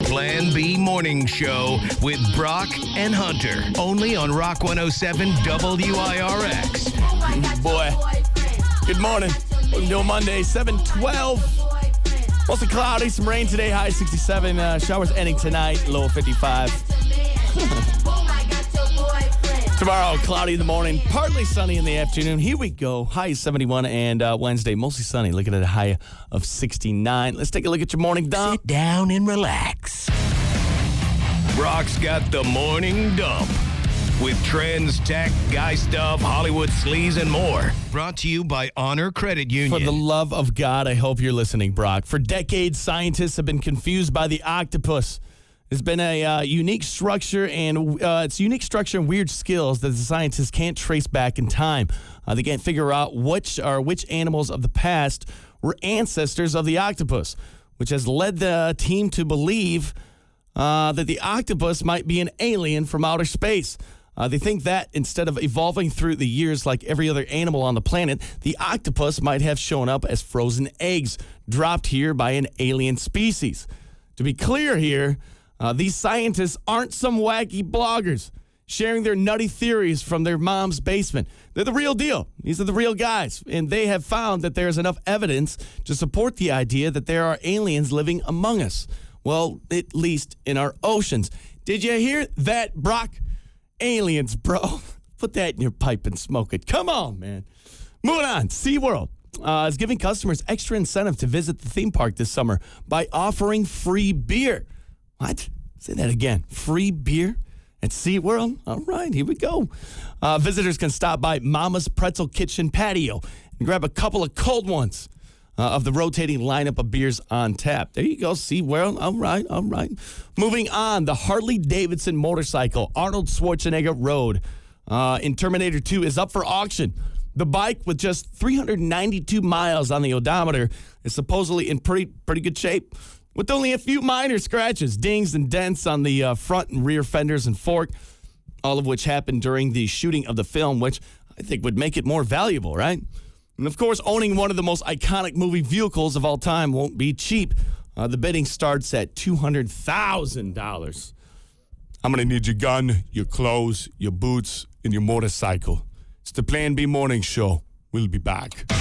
Plan B Morning Show with Brock and Hunter. Only on Rock 107 WIRX. Boy, good morning. Welcome to a Monday, 7/12. Mostly cloudy, some rain today, high 67. Showers ending tonight, low 55. Tomorrow, cloudy in the morning, partly sunny in the afternoon. Here we go. High 71, and Wednesday, mostly sunny. Looking at a high of 69. Let's take a look at your morning dump. Sit down and relax. Brock's got the morning dump with trends, tech, guy stuff, Hollywood sleaze, and more. Brought to you by Honor Credit Union. For the love of God, I hope you're listening, Brock. For decades, scientists have been confused by the octopus. There's been a unique structure and weird skills that the scientists can't trace back in time. They can't figure out which animals of the past were ancestors of the octopus, which has led the team to believe that the octopus might be an alien from outer space. They think that instead of evolving through the years like every other animal on the planet, the octopus might have shown up as frozen eggs dropped here by an alien species. To be clear here, these scientists aren't some wacky bloggers sharing their nutty theories from their mom's basement. They're the real deal. These are the real guys. And they have found that there's enough evidence to support the idea that there are aliens living among us. Well, at least in our oceans. Did you hear that, Brock? Aliens, bro. Put that in your pipe and smoke it. Come on, man. Moving on. SeaWorld is giving customers extra incentive to visit the theme park this summer by offering free beer. What? Say that again. Free beer at SeaWorld? All right, here we go. Visitors can stop by Mama's Pretzel Kitchen patio and grab a couple of cold ones of the rotating lineup of beers on tap. There you go, SeaWorld. All right. Moving on, the Harley-Davidson motorcycle, Arnold Schwarzenegger Road in Terminator 2 is up for auction. The bike, with just 392 miles on the odometer, is supposedly in pretty good shape, with only a few minor scratches, dings, and dents on the front and rear fenders and fork, all of which happened during the shooting of the film, which I think would make it more valuable, right? And, of course, owning one of the most iconic movie vehicles of all time won't be cheap. The bidding starts at $200,000. I'm going to need your gun, your clothes, your boots, and your motorcycle. It's the Plan B Morning Show. We'll be back.